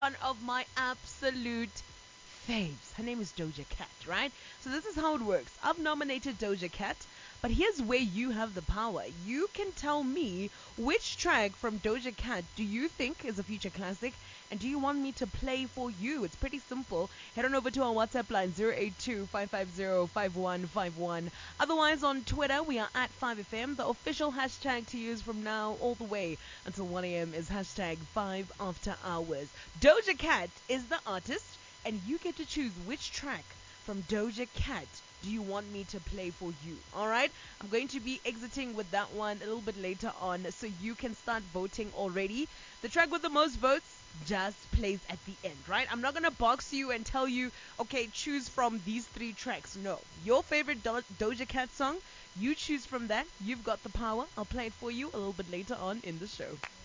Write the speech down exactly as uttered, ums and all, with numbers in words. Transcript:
one of my absolute faves. Her name is Doja Cat, right? So this is how it works. I've nominated Doja Cat, but here's where you have the power. You can tell me which track from Doja Cat do you think is a future classic, and do you want me to play for you? It's pretty simple. Head on over to our WhatsApp line zero eight two, five five zero, five one five one. Otherwise, on Twitter, we are at five F M. The official hashtag to use from now all the way until one a m is hashtag five after hours. Doja Cat is the artist, and you get to choose which track from Doja Cat do you want me to play for you. All right, I'm going to be exiting with that one a little bit later on, so you can start voting already. The track with the most votes just plays at the end, right? I'm not gonna box you and tell you, okay, choose from these three tracks. No, your favorite Do- Doja Cat song, you choose from that. You've got the power. I'll play it for you a little bit later on in the show.